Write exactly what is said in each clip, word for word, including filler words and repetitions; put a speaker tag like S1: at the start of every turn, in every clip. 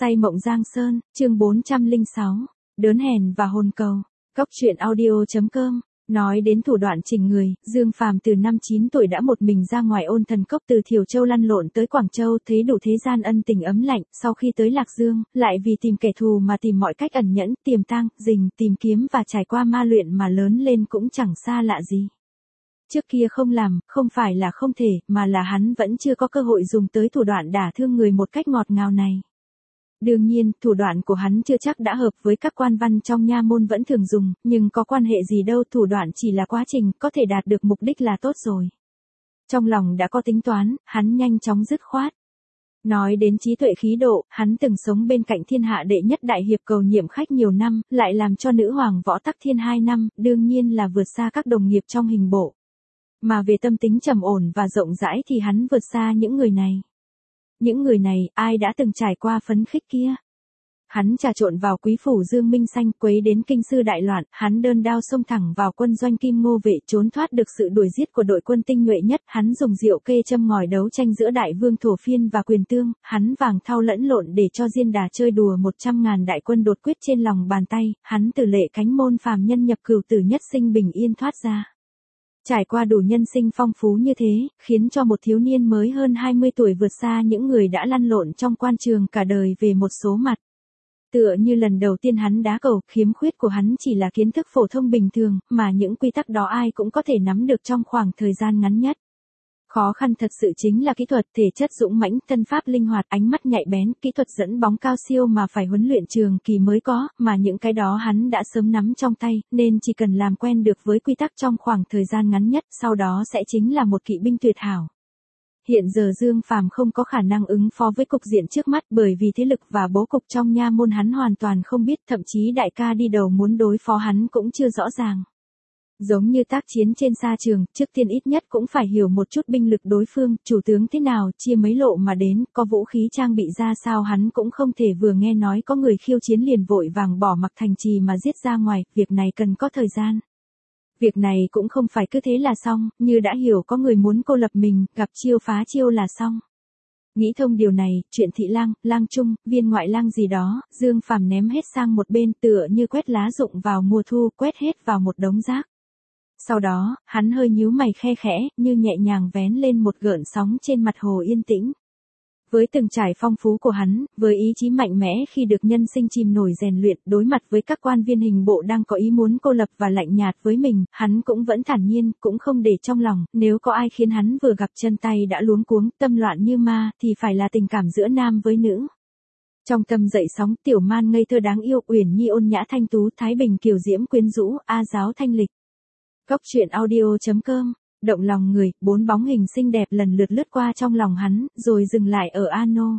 S1: Say mộng Giang Sơn, chương bốn trăm lẻ sáu, đớn hèn và hồn cầu. Cóc truyện audio chấm com. Nói đến thủ đoạn chỉnh người, Dương Phàm từ năm chín tuổi đã một mình ra ngoài Ôn Thần Cốc, từ Thiểm Châu lăn lộn tới Quảng Châu, thấy đủ thế gian ân tình ấm lạnh. Sau khi tới Lạc Dương, lại vì tìm kẻ thù mà tìm mọi cách ẩn nhẫn, tiềm tang, rình, tìm kiếm và trải qua ma luyện mà lớn lên cũng chẳng xa lạ gì. Trước kia không làm, không phải là không thể, mà là hắn vẫn chưa có cơ hội dùng tới thủ đoạn đả thương người một cách ngọt ngào này. Đương nhiên, thủ đoạn của hắn chưa chắc đã hợp với các quan văn trong nha môn vẫn thường dùng, nhưng có quan hệ gì đâu, thủ đoạn chỉ là quá trình, có thể đạt được mục đích là tốt rồi. Trong lòng đã có tính toán, hắn nhanh chóng dứt khoát. Nói đến trí tuệ khí độ, hắn từng sống bên cạnh thiên hạ đệ nhất đại hiệp Cầu Nhiệm Khách nhiều năm, lại làm cho nữ hoàng Võ Tắc Thiên hai năm, đương nhiên là vượt xa các đồng nghiệp trong hình bộ. Mà về tâm tính trầm ổn và rộng rãi thì hắn vượt xa những người này. Những người này, ai đã từng trải qua phấn khích kia? Hắn trà trộn vào quý phủ Dương Minh Xanh, quấy đến kinh sư đại loạn, hắn đơn đao xông thẳng vào quân doanh Kim Ngô Vệ, trốn thoát được sự đuổi giết của đội quân tinh nhuệ nhất, hắn dùng rượu kê châm ngòi đấu tranh giữa đại vương Thổ Phiên và Quyền Tương, hắn vàng thau lẫn lộn để cho Diên Đà chơi đùa một trăm ngàn đại quân đột quyết trên lòng bàn tay, hắn từ lệ cánh môn phàm nhân nhập cửu tử nhất sinh bình yên thoát ra. Trải qua đủ nhân sinh phong phú như thế, khiến cho một thiếu niên mới hơn hai mươi tuổi vượt xa những người đã lăn lộn trong quan trường cả đời về một số mặt. Tựa như lần đầu tiên hắn đá cầu, khiếm khuyết của hắn chỉ là kiến thức phổ thông bình thường, mà những quy tắc đó ai cũng có thể nắm được trong khoảng thời gian ngắn nhất. Khó khăn thật sự chính là kỹ thuật, thể chất dũng mãnh, thân pháp linh hoạt, ánh mắt nhạy bén, kỹ thuật dẫn bóng cao siêu mà phải huấn luyện trường kỳ mới có, mà những cái đó hắn đã sớm nắm trong tay, nên chỉ cần làm quen được với quy tắc trong khoảng thời gian ngắn nhất, sau đó sẽ chính là một kỵ binh tuyệt hảo. Hiện giờ Dương Phàm không có khả năng ứng phó với cục diện trước mắt, bởi vì thế lực và bố cục trong nha môn hắn hoàn toàn không biết, thậm chí đại ca đi đầu muốn đối phó hắn cũng chưa rõ ràng. Giống như tác chiến trên sa trường, trước tiên ít nhất cũng phải hiểu một chút binh lực đối phương, chủ tướng thế nào, chia mấy lộ mà đến, có vũ khí trang bị ra sao hắn cũng không thể vừa nghe nói có người khiêu chiến liền vội vàng bỏ mặc thành trì mà giết ra ngoài, việc này cần có thời gian. Việc này cũng không phải cứ thế là xong, như đã hiểu có người muốn cô lập mình, gặp chiêu phá chiêu là xong. Nghĩ thông điều này, chuyện thị lang, lang trung, viên ngoại lang gì đó, Dương Phàm ném hết sang một bên, tựa như quét lá rụng vào mùa thu, quét hết vào một đống rác. Sau đó, hắn hơi nhíu mày khe khẽ, như nhẹ nhàng vén lên một gợn sóng trên mặt hồ yên tĩnh. Với từng trải phong phú của hắn, với ý chí mạnh mẽ khi được nhân sinh chìm nổi rèn luyện, đối mặt với các quan viên hình bộ đang có ý muốn cô lập và lạnh nhạt với mình, hắn cũng vẫn thản nhiên, cũng không để trong lòng, nếu có ai khiến hắn vừa gặp chân tay đã luống cuống, tâm loạn như ma, thì phải là tình cảm giữa nam với nữ. Trong tâm dậy sóng, tiểu man ngây thơ đáng yêu, uyển nhi ôn nhã thanh tú, thái bình kiều diễm quyến rũ, a giáo thanh lịch. Cóc truyện audio chấm com. Động lòng người, bốn bóng hình xinh đẹp lần lượt lướt qua trong lòng hắn, rồi dừng lại ở Ano.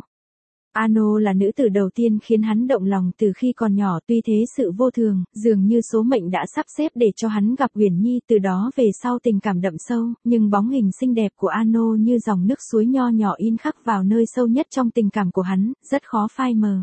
S1: Ano là nữ tử đầu tiên khiến hắn động lòng từ khi còn nhỏ, tuy thế sự vô thường, dường như số mệnh đã sắp xếp để cho hắn gặp Uyển Nhi, từ đó về sau tình cảm đậm sâu, nhưng bóng hình xinh đẹp của Ano như dòng nước suối nho nhỏ in khắc vào nơi sâu nhất trong tình cảm của hắn, rất khó phai mờ.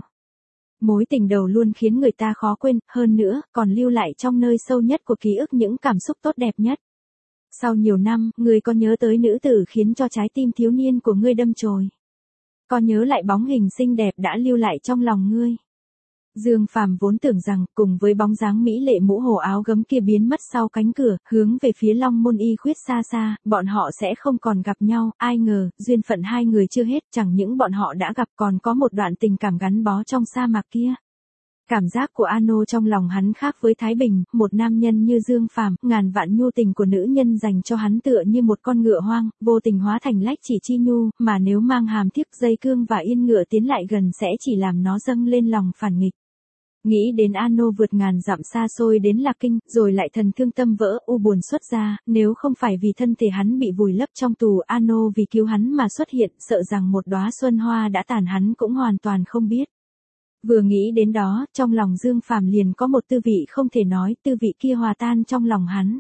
S1: Mối tình đầu luôn khiến người ta khó quên, hơn nữa, còn lưu lại trong nơi sâu nhất của ký ức những cảm xúc tốt đẹp nhất. Sau nhiều năm, ngươi có nhớ tới nữ tử khiến cho trái tim thiếu niên của ngươi đâm chồi? Có nhớ lại bóng hình xinh đẹp đã lưu lại trong lòng ngươi? Dương Phàm vốn tưởng rằng, cùng với bóng dáng mỹ lệ mũ hổ áo gấm kia biến mất sau cánh cửa, hướng về phía Long Môn Y Khuyết xa xa, bọn họ sẽ không còn gặp nhau, ai ngờ, duyên phận hai người chưa hết, chẳng những bọn họ đã gặp còn có một đoạn tình cảm gắn bó trong sa mạc kia. Cảm giác của Ano trong lòng hắn khác với Thái Bình, một nam nhân như Dương Phàm, ngàn vạn nhu tình của nữ nhân dành cho hắn tựa như một con ngựa hoang, vô tình hóa thành lách chỉ chi nhu, mà nếu mang hàm thiếp dây cương và yên ngựa tiến lại gần sẽ chỉ làm nó dâng lên lòng phản nghịch. Nghĩ đến Ano vượt ngàn dặm xa xôi đến Lạc Kinh, rồi lại thần thương tâm vỡ, u buồn xuất ra, nếu không phải vì thân thể hắn bị vùi lấp trong tù, Ano vì cứu hắn mà xuất hiện, sợ rằng một đóa xuân hoa đã tàn hắn cũng hoàn toàn không biết. Vừa nghĩ đến đó, trong lòng Dương Phàm liền có một tư vị không thể nói, tư vị kia hòa tan trong lòng hắn.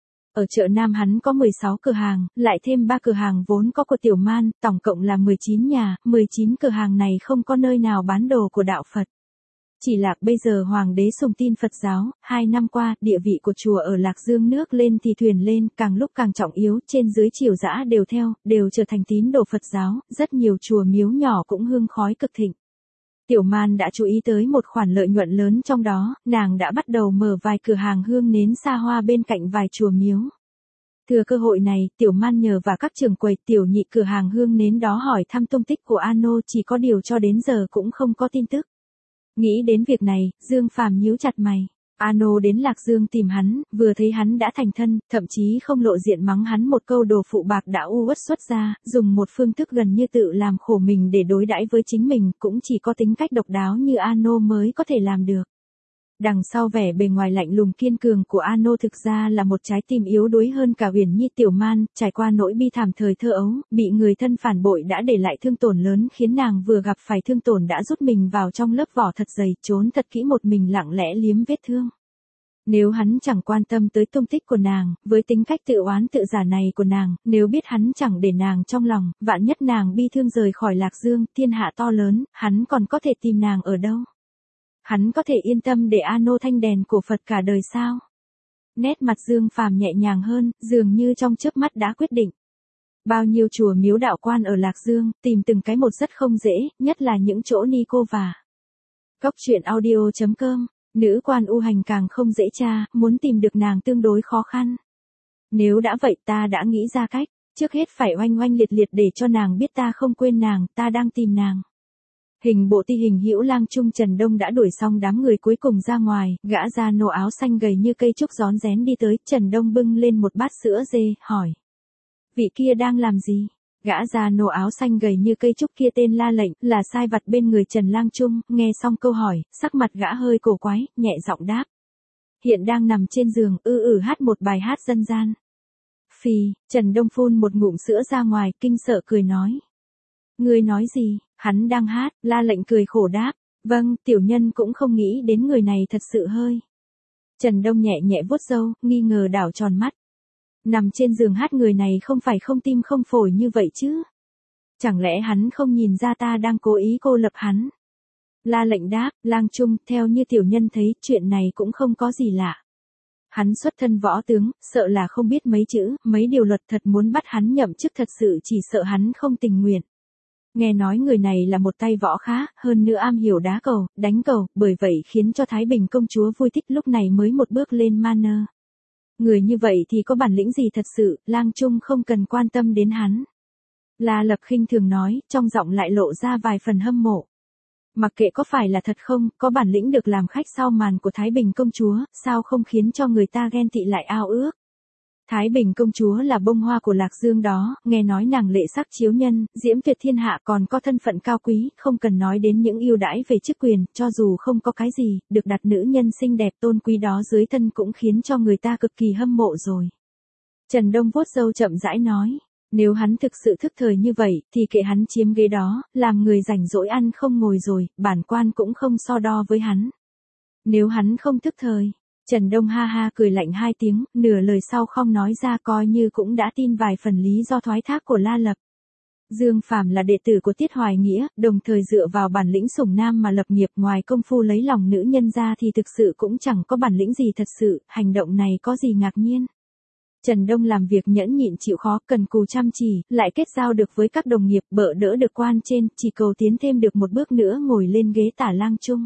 S1: Ở chợ Nam hắn có mười sáu cửa hàng, lại thêm ba cửa hàng vốn có của Tiểu Man, tổng cộng là mười chín nhà, mười chín cửa hàng này không có nơi nào bán đồ của đạo Phật. Chỉ là bây giờ Hoàng đế sùng tin Phật giáo, hai năm qua, địa vị của chùa ở Lạc Dương nước lên thì thuyền lên, càng lúc càng trọng yếu, trên dưới triều dã đều theo, đều trở thành tín đồ Phật giáo, rất nhiều chùa miếu nhỏ cũng hương khói cực thịnh. Tiểu Man đã chú ý tới một khoản lợi nhuận lớn trong đó, nàng đã bắt đầu mở vài cửa hàng hương nến xa hoa bên cạnh vài chùa miếu. Thừa cơ hội này, Tiểu Man nhờ vào các trường quầy tiểu nhị cửa hàng hương nến đó hỏi thăm tung tích của Ano, chỉ có điều cho đến giờ cũng không có tin tức. Nghĩ đến việc này, Dương Phàm nhíu chặt mày. Ano đến Lạc Dương tìm hắn, vừa thấy hắn đã thành thân, thậm chí không lộ diện mắng hắn một câu đồ phụ bạc đã u uất xuất ra, dùng một phương thức gần như tự làm khổ mình để đối đãi với chính mình, cũng chỉ có tính cách độc đáo như Ano mới có thể làm được. Đằng sau vẻ bề ngoài lạnh lùng kiên cường của Ano thực ra là một trái tim yếu đuối hơn cả Uyển Nhi. Tiểu Man, trải qua nỗi bi thảm thời thơ ấu, bị người thân phản bội đã để lại thương tổn lớn, khiến nàng vừa gặp phải thương tổn đã rút mình vào trong lớp vỏ thật dày, trốn thật kỹ một mình lặng lẽ liếm vết thương. Nếu hắn chẳng quan tâm tới tung tích của nàng, với tính cách tự oán tự giả này của nàng, nếu biết hắn chẳng để nàng trong lòng, vạn nhất nàng bi thương rời khỏi Lạc Dương, thiên hạ to lớn, hắn còn có thể tìm nàng ở đâu? Hắn có thể yên tâm để Ano thanh đèn của Phật cả đời sao? Nét mặt Dương Phàm nhẹ nhàng hơn, dường như trong chớp mắt đã quyết định. Bao nhiêu chùa miếu đạo quan ở Lạc Dương, tìm từng cái một rất không dễ, nhất là những chỗ ni cô và. Cốc truyện audio chấm com, nữ quan u hành càng không dễ tra, muốn tìm được nàng tương đối khó khăn. Nếu đã vậy ta đã nghĩ ra cách, trước hết phải oanh oanh liệt liệt để cho nàng biết ta không quên nàng, ta đang tìm nàng. Hình bộ ti hình Hữu Lang Trung Trần Đông đã đuổi xong đám người cuối cùng ra ngoài, gã da nô áo xanh gầy như cây trúc rón rén đi tới, Trần Đông bưng lên một bát sữa dê, hỏi. Vị kia đang làm gì? Gã da nô áo xanh gầy như cây trúc kia tên La Lệnh, là sai vặt bên người Trần Lang Trung, nghe xong câu hỏi, sắc mặt gã hơi cổ quái, nhẹ giọng đáp. Hiện đang nằm trên giường, ư ử hát một bài hát dân gian. Phì, Trần Đông phun một ngụm sữa ra ngoài, kinh sợ cười nói. Ngươi nói gì? Hắn đang hát, La Lệnh cười khổ đáp. Vâng, tiểu nhân cũng không nghĩ đến người này thật sự hơi. Trần Đông nhẹ nhẹ vuốt râu, nghi ngờ đảo tròn mắt. Nằm trên giường hát người này không phải không tim không phổi như vậy chứ? Chẳng lẽ hắn không nhìn ra ta đang cố ý cô lập hắn? La Lệnh đáp, Lang Trung, theo như tiểu nhân thấy, chuyện này cũng không có gì lạ. Hắn xuất thân võ tướng, sợ là không biết mấy chữ, mấy điều luật thật muốn bắt hắn nhậm chức thật sự chỉ sợ hắn không tình nguyện. Nghe nói người này là một tay võ khá, hơn nữa am hiểu đá cầu, đánh cầu, bởi vậy khiến cho Thái Bình công chúa vui thích lúc này mới một bước lên manner. Người như vậy thì có bản lĩnh gì thật sự, Lang Trung không cần quan tâm đến hắn. La Lập khinh thường nói, trong giọng lại lộ ra vài phần hâm mộ. Mặc kệ có phải là thật không, có bản lĩnh được làm khách sau màn của Thái Bình công chúa, sao không khiến cho người ta ghen tị lại ao ước. Thái Bình công chúa là bông hoa của Lạc Dương đó, nghe nói nàng lệ sắc chiếu nhân, diễm tuyệt thiên hạ, còn có thân phận cao quý, không cần nói đến những ưu đãi về chức quyền, cho dù không có cái gì, được đặt nữ nhân xinh đẹp tôn quý đó dưới thân cũng khiến cho người ta cực kỳ hâm mộ rồi. Trần Đông vuốt râu chậm rãi nói, nếu hắn thực sự thức thời như vậy, thì kệ hắn chiếm ghế đó, làm người rảnh rỗi ăn không ngồi rồi, bản quan cũng không so đo với hắn. Nếu hắn không thức thời. Trần Đông ha ha cười lạnh hai tiếng, nửa lời sau không nói ra, coi như cũng đã tin vài phần lý do thoái thác của La Lập. Dương Phàm là đệ tử của Tiết Hoài Nghĩa, đồng thời dựa vào bản lĩnh sủng nam mà lập nghiệp, ngoài công phu lấy lòng nữ nhân ra thì thực sự cũng chẳng có bản lĩnh gì thật sự, hành động này có gì ngạc nhiên. Trần Đông làm việc nhẫn nhịn chịu khó, cần cù chăm chỉ, lại kết giao được với các đồng nghiệp, bợ đỡ được quan trên, chỉ cầu tiến thêm được một bước nữa ngồi lên ghế tả lang trung.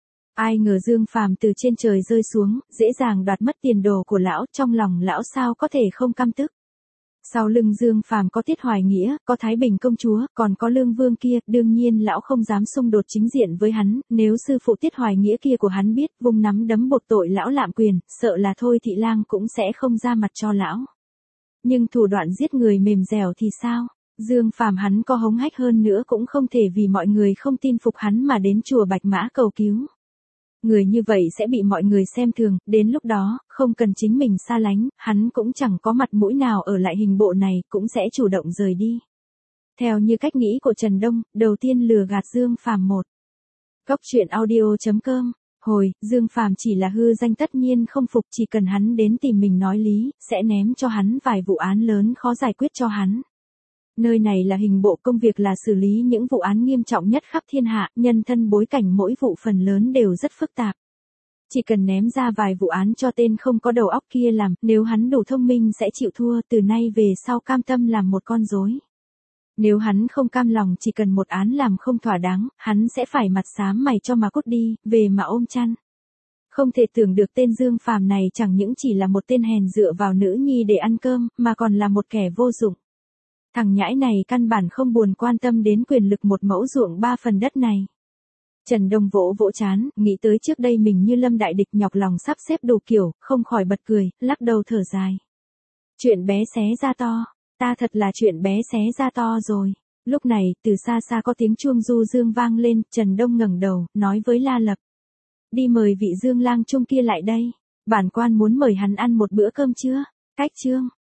S1: Ai ngờ Dương Phàm từ trên trời rơi xuống, dễ dàng đoạt mất tiền đồ của lão, trong lòng lão sao có thể không căm tức. Sau lưng Dương Phàm có Tiết Hoài Nghĩa, có Thái Bình công chúa, còn có Lương Vương kia, đương nhiên lão không dám xung đột chính diện với hắn, nếu sư phụ Tiết Hoài Nghĩa kia của hắn biết, vung nắm đấm buộc tội lão lạm quyền, sợ là thôi Thị Lang cũng sẽ không ra mặt cho lão. Nhưng thủ đoạn giết người mềm dẻo thì sao? Dương Phàm hắn có hống hách hơn nữa cũng không thể vì mọi người không tin phục hắn mà đến chùa Bạch Mã cầu cứu. Người như vậy sẽ bị mọi người xem thường, đến lúc đó, không cần chính mình xa lánh, hắn cũng chẳng có mặt mũi nào ở lại hình bộ này, cũng sẽ chủ động rời đi. Theo như cách nghĩ của Trần Đông, đầu tiên lừa gạt Dương Phàm một. Cốc truyện audio chấm com, hồi, Dương Phàm chỉ là hư danh tất nhiên không phục, chỉ cần hắn đến tìm mình nói lý, sẽ ném cho hắn vài vụ án lớn khó giải quyết cho hắn. Nơi này là hình bộ, công việc là xử lý những vụ án nghiêm trọng nhất khắp thiên hạ, nhân thân bối cảnh mỗi vụ phần lớn đều rất phức tạp. Chỉ cần ném ra vài vụ án cho tên không có đầu óc kia làm, nếu hắn đủ thông minh sẽ chịu thua, từ nay về sau cam tâm làm một con rối. Nếu hắn không cam lòng chỉ cần một án làm không thỏa đáng, hắn sẽ phải mặt xám mày cho mà cút đi, về mà ôm chăn. Không thể tưởng được tên Dương Phàm này chẳng những chỉ là một tên hèn dựa vào nữ nhi để ăn cơm, mà còn là một kẻ vô dụng. Thằng nhãi này căn bản không buồn quan tâm đến quyền lực một mẫu ruộng ba phần đất này. Trần Đông vỗ vỗ chán, nghĩ tới trước đây mình như lâm đại địch nhọc lòng sắp xếp đồ kiểu, không khỏi bật cười, lắc đầu thở dài. Chuyện bé xé ra to, ta thật là chuyện bé xé ra to rồi. Lúc này, từ xa xa có tiếng chuông du dương vang lên, Trần Đông ngẩng đầu, nói với La Lập. Đi mời vị Dương lang trung kia lại đây. Bản quan muốn mời hắn ăn một bữa cơm trưa. Cách chương.